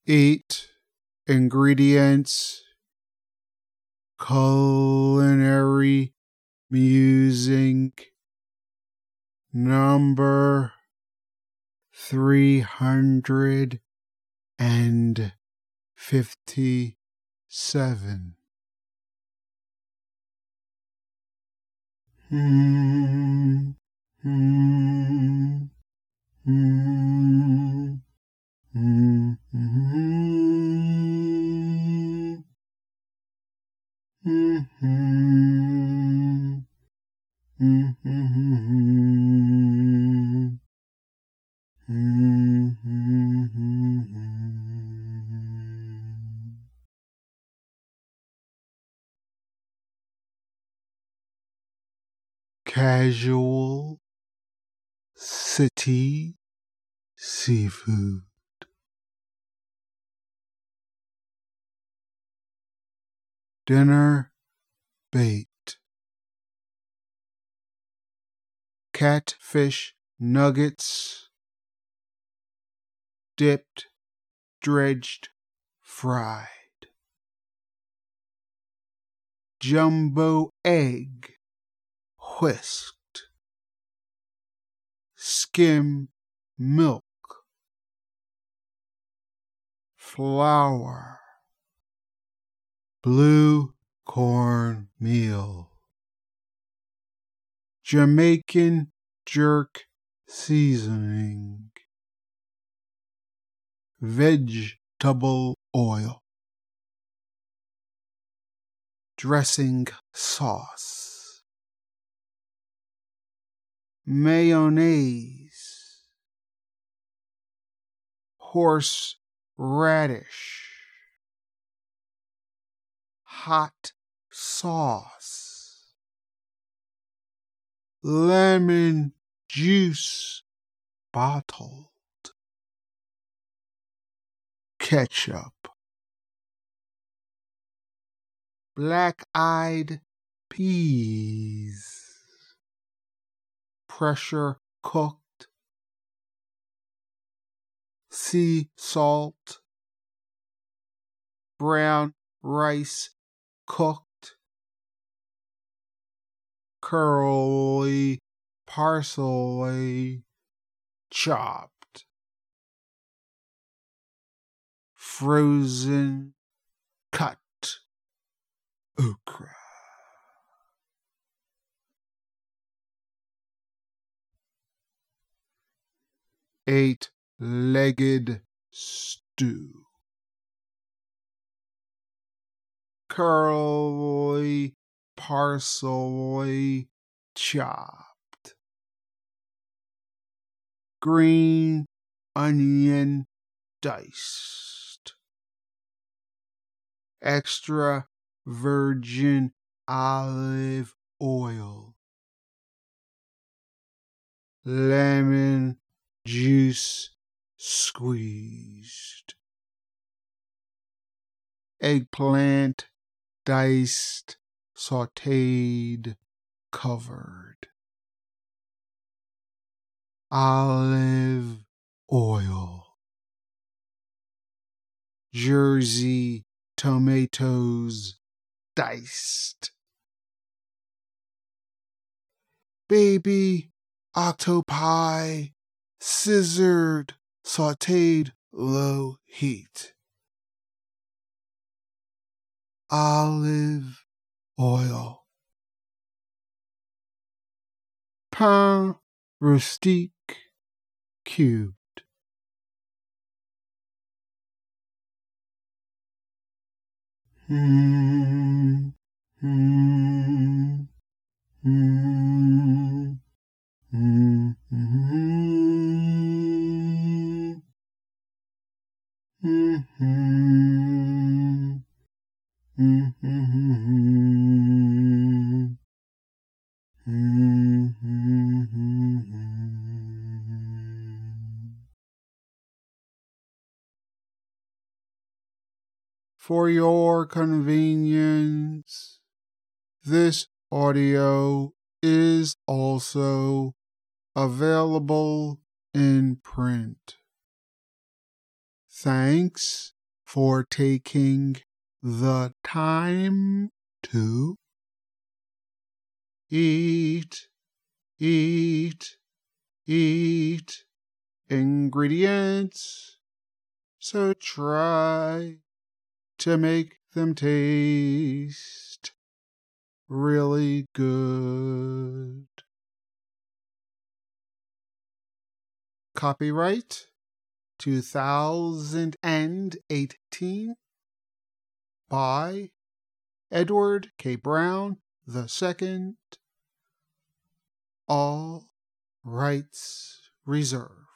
8 ingredients, culinary musing, number 357. Casual city seafood. Dinner bait. Catfish nuggets, dipped, dredged, fried. Jumbo egg, whisked. Skim milk. Flour. Blue corn meal. Jamaican jerk seasoning. Vegetable oil. Dressing sauce. Mayonnaise. Horseradish. Hot sauce. Lemon juice bottled. Ketchup. Black-eyed peas. Pressure cooked. Sea salt. Brown rice cooked. Curly parsley chopped. Frozen cut okra. Eight-legged stew. Curly parsley chopped. Green onion diced. Extra virgin olive oil. Lemon juice squeezed. Eggplant diced, sauteed, covered. Olive oil. Jersey tomatoes diced. Baby octopi scissored, sauteed, low heat. Olive oil. Pain rustique cubed. For your convenience, this audio is also available in print. Thanks for taking the time to eat, eat, eat ingredients. So try to make them taste really good. Copyright 2018 by Edward K. Brown II. All rights reserved.